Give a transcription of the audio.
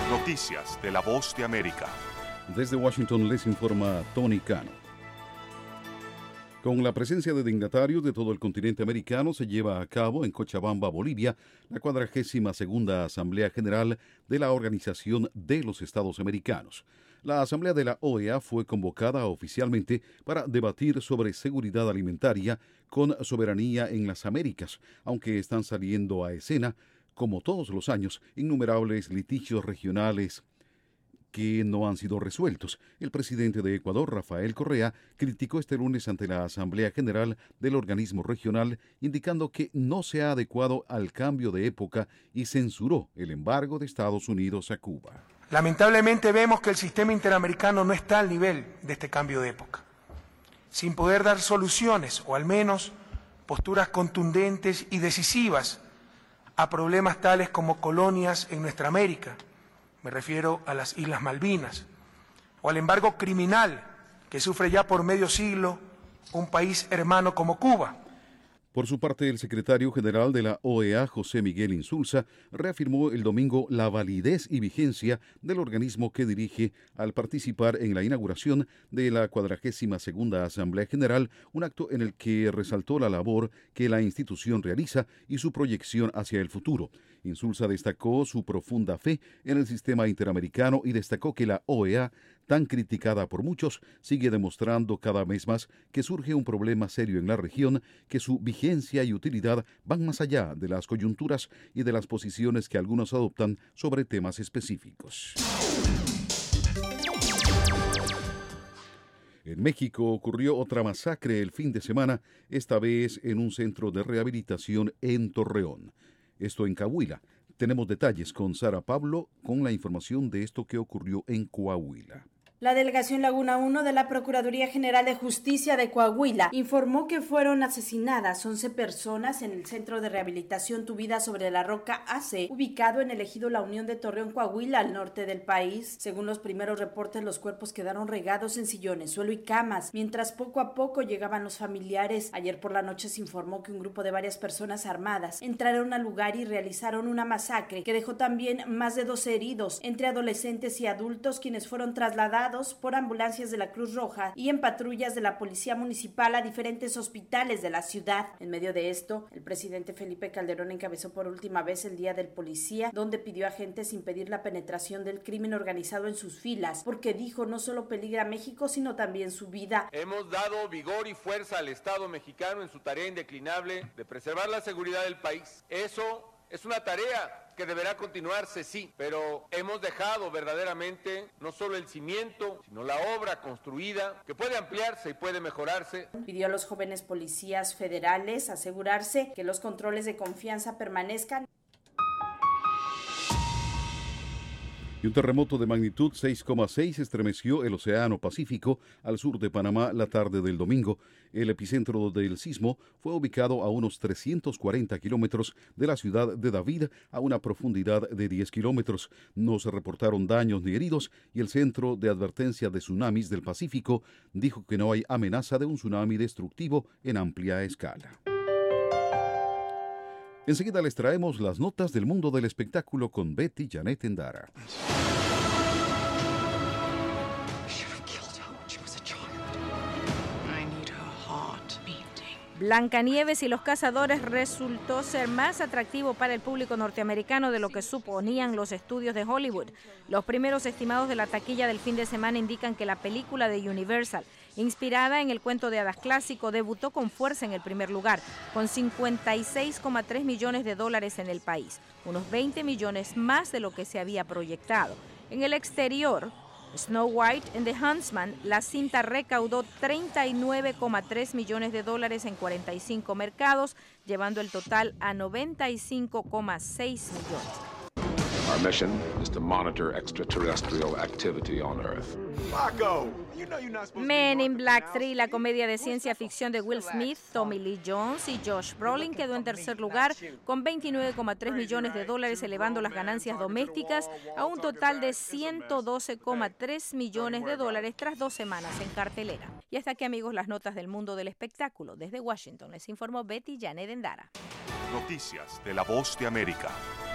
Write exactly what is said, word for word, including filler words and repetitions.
Noticias de la Voz de América. Desde Washington les informa Tony Cano. Con la presencia de dignatarios de todo el continente americano se lleva a cabo en Cochabamba, Bolivia, la cuadragésima segunda Asamblea General de la Organización de los Estados Americanos. La Asamblea de la O E A fue convocada oficialmente para debatir sobre seguridad alimentaria con soberanía en las Américas, aunque están saliendo a escena, como todos los años, innumerables litigios regionales que no han sido resueltos. El presidente de Ecuador, Rafael Correa, criticó este lunes ante la Asamblea General del organismo regional, indicando que no se ha adecuado al cambio de época y censuró el embargo de Estados Unidos a Cuba. Lamentablemente vemos que el sistema interamericano no está al nivel de este cambio de época, sin poder dar soluciones o al menos posturas contundentes y decisivas a problemas tales como colonias en nuestra América. Me refiero a las Islas Malvinas, o al embargo criminal que sufre ya por medio siglo un país hermano como Cuba. Por su parte, el secretario general de la O E A, José Miguel Insulza, reafirmó el domingo la validez y vigencia del organismo que dirige al participar en la inauguración de la cuadragésima segunda Asamblea General, un acto en el que resaltó la labor que la institución realiza y su proyección hacia el futuro. Insulza destacó su profunda fe en el sistema interamericano y destacó que la O E A, tan criticada por muchos, sigue demostrando cada vez más que surge un problema serio en la región, que su vigencia y utilidad van más allá de las coyunturas y de las posiciones que algunos adoptan sobre temas específicos. En México ocurrió otra masacre el fin de semana, esta vez en un centro de rehabilitación en Torreón. Esto en Coahuila. Tenemos detalles con Sara Pablo con la información de esto que ocurrió en Coahuila. La Delegación Laguna uno de la Procuraduría General de Justicia de Coahuila informó que fueron asesinadas once personas en el Centro de Rehabilitación Tu Vida sobre la Roca A C, ubicado en el ejido La Unión de Torreón, Coahuila, al norte del país. Según los primeros reportes, los cuerpos quedaron regados en sillones, suelo y camas, mientras poco a poco llegaban los familiares. Ayer por la noche se informó que un grupo de varias personas armadas entraron al lugar y realizaron una masacre que dejó también más de doce heridos, entre adolescentes y adultos, quienes fueron trasladados por ambulancias de la Cruz Roja y en patrullas de la Policía Municipal a diferentes hospitales de la ciudad. En medio de esto, el presidente Felipe Calderón encabezó por última vez el Día del Policía, donde pidió a agentes impedir la penetración del crimen organizado en sus filas, porque dijo no solo peligra México, sino también su vida. Hemos dado vigor y fuerza al Estado mexicano en su tarea indeclinable de preservar la seguridad del país. Eso es una tarea que deberá continuarse, sí, pero hemos dejado verdaderamente no solo el cimiento, sino la obra construida, que puede ampliarse y puede mejorarse. Pidió a los jóvenes policías federales asegurarse que los controles de confianza permanezcan. Y un terremoto de magnitud seis coma seis estremeció el Océano Pacífico al sur de Panamá la tarde del domingo. El epicentro del sismo fue ubicado a unos trescientos cuarenta kilómetros de la ciudad de David, a una profundidad de diez kilómetros. No se reportaron daños ni heridos y el Centro de Advertencia de Tsunamis del Pacífico dijo que no hay amenaza de un tsunami destructivo en amplia escala. Enseguida les traemos las notas del mundo del espectáculo con Betty Janet Endara. Blancanieves y los cazadores resultó ser más atractivo para el público norteamericano de lo que suponían los estudios de Hollywood. Los primeros estimados de la taquilla del fin de semana indican que la película de Universal, inspirada en el cuento de hadas clásico, debutó con fuerza en el primer lugar, con cincuenta y seis coma tres millones de dólares en el país, unos veinte millones más de lo que se había proyectado. En el exterior, Snow White and the Huntsman, la cinta recaudó treinta y nueve coma tres millones de dólares en cuarenta y cinco mercados, llevando el total a noventa y cinco coma seis millones. Our mission is to monitor extraterrestrial activity on Earth. Men in Black tres, la comedia de ciencia ficción de Will Smith, Tommy Lee Jones y Josh Brolin, quedó en tercer lugar con veintinueve coma tres millones de dólares, elevando las ganancias domésticas a un total de ciento doce coma tres millones de dólares tras dos semanas en cartelera. Y hasta aquí, amigos, las notas del mundo del espectáculo. Desde Washington les informó Betty Janet Endara. Noticias de la Voz de América.